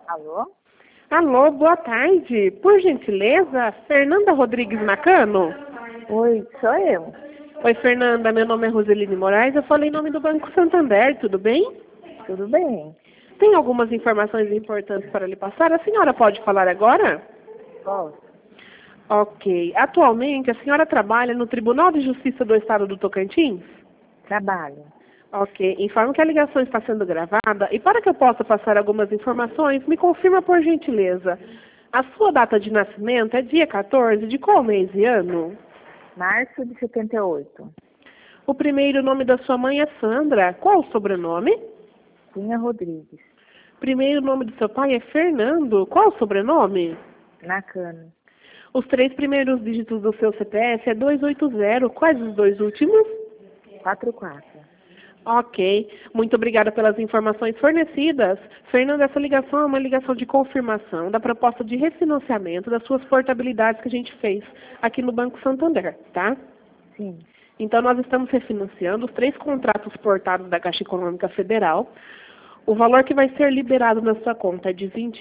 Alô? Alô, boa tarde. Por gentileza, Fernanda Rodrigues Macano? Oi, sou eu. Oi, Fernanda. Meu nome é Roseline Moraes. Eu falei em nome do Banco Santander, tudo bem? Tudo bem? Tem algumas informações importantes para lhe passar. A senhora pode falar agora? Posso? Ok. Atualmente, a senhora trabalha no Tribunal de Justiça do Estado do Tocantins? Trabalho. Ok. Informo que a ligação está sendo gravada e para que eu possa passar algumas informações, me confirma por gentileza. A sua data de nascimento é dia 14 de qual mês e ano? Março de 78. O primeiro nome da sua mãe é Sandra. Qual o sobrenome? Cunha Rodrigues. Primeiro nome do seu pai é Fernando. Qual o sobrenome? Nakano. Os 3 primeiros dígitos do seu CPF é 280. Quais os 2 últimos? 44. Ok. Muito obrigada pelas informações fornecidas. Fernanda, essa ligação é uma ligação de confirmação da proposta de refinanciamento das suas portabilidades que a gente fez aqui no Banco Santander, tá? Sim. Então, nós estamos refinanciando os 3 contratos portados da Caixa Econômica Federal. O valor que vai ser liberado na sua conta é de R$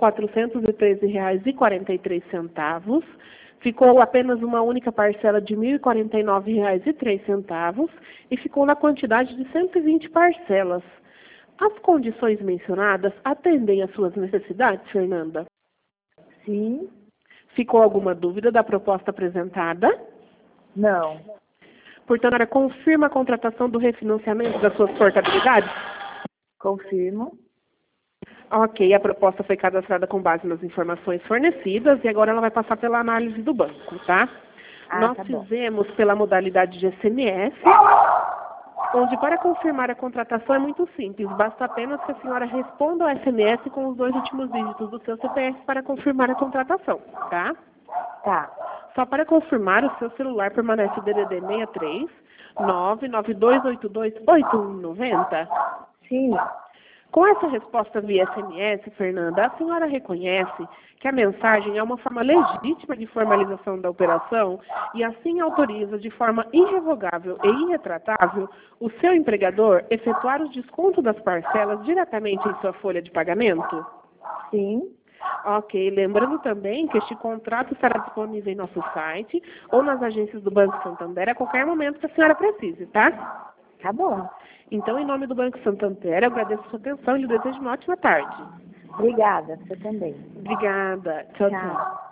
20.413,43. Ficou apenas uma única parcela de R$ 1.049,03 e ficou na quantidade de 120 parcelas. As condições mencionadas atendem às suas necessidades, Fernanda? Sim. Ficou alguma dúvida da proposta apresentada? Não. Portanto, ela confirma a contratação do refinanciamento das suas portabilidades? Confirmo. Ok, a proposta foi cadastrada com base nas informações fornecidas e agora ela vai passar pela análise do banco, tá? Nós Tá bom. fizemos pela modalidade de SMS, onde para confirmar a contratação é muito simples. Basta apenas que a senhora responda ao SMS com os 2 últimos dígitos do seu CPF para confirmar a contratação, tá? Tá. Só para confirmar, o seu celular permanece o DDD 63 99282 8190. Sim. Com essa resposta via SMS, Fernanda, a senhora reconhece que a mensagem é uma forma legítima de formalização da operação e assim autoriza de forma irrevogável e irretratável o seu empregador efetuar o desconto das parcelas diretamente em sua folha de pagamento? Sim. Ok, lembrando também que este contrato estará disponível em nosso site ou nas agências do Banco Santander a qualquer momento que a senhora precise, tá? Tá bom. Então, em nome do Banco Santander, eu agradeço a sua atenção e lhe desejo uma ótima tarde. Obrigada. Você também. Obrigada. Tchau, tchau.